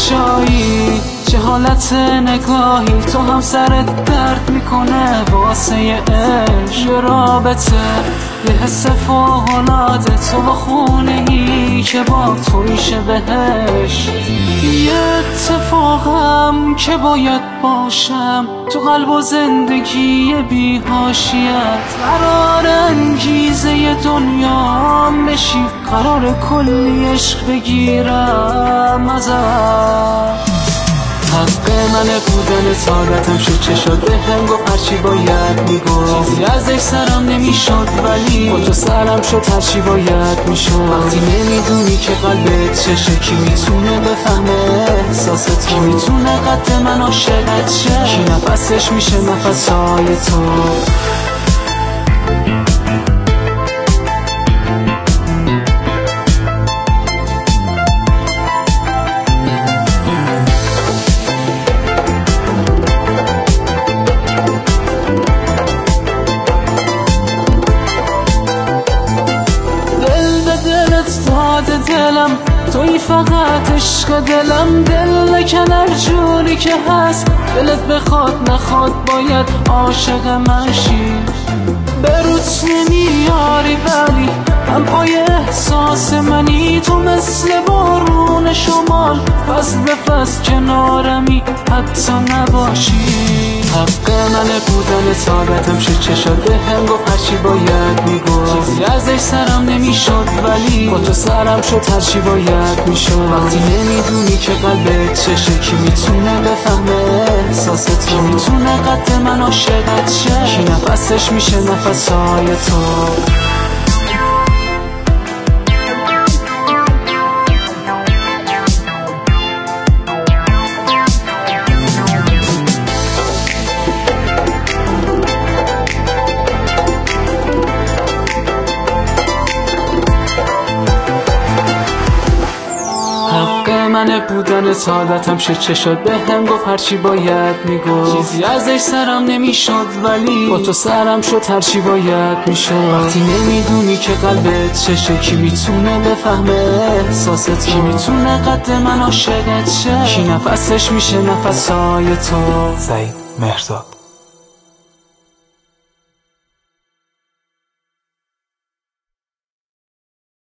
قشایی، چه حالت نگاهی، تو هم سرت درد میکنه واسه عشق. یه رابطه، یه حس فوق‌العاده، تو با خونه‌ای که با تو میشه بهش. یه اتفاقم که باید باشم تو قلب و زندگی بی حاشیت. قرار انگیزه دنیام بشی، قرار کلی عشق بگیرم ازت. حق منه بودن سعادتم شد چه شد، بهم گفت هرچی باید میگفت. چیزی ازش سرم نمیشد ولی با تو سرم شد هرچی باید میشد. وقتی نمیدونی که قلبت چشه، کی میتونه بفهمه احساس تو؟ کی میتونه قد من عاشقت شه؟ کی نفسش میشه نفسهای تو؟ دلم توی فقط عشق دلم، دل نکن هر جوری که هست، دلت بخواد نخواد باید عاشق من شی. به روت نمیاری ولی من پای احساس منی، تو مثل بارون شمال فصل به فصل کنارمی حتی نباشی. حق منه بودن سعادتم شد چه شد، بهم گفت هرچی باید میگفت. چیزی ازش سرم نمیشد ولی با تو سرم شد هرچی باید میشد. وقتی نمیدونی که قلبت چشه، کی میتونه بفهمه احساس تو؟ کی میتونه قد من عاشقت شه؟ کی نفسش میشه نفسهای تو؟ حق منه بودن سعادتم شد چه شد، بهم گفت هرچی باید میگفت. چیزی ازش سرم نمیشد ولی با تو سرم شد هرچی باید میشد. وقتی نمیدونی که قلبت چشه، کی میتونه بفهمه احساس تو؟ کی میتونه قد من عاشقت شه؟ کی نفسش میشه نفسهای تو؟ سعید مهرزاد.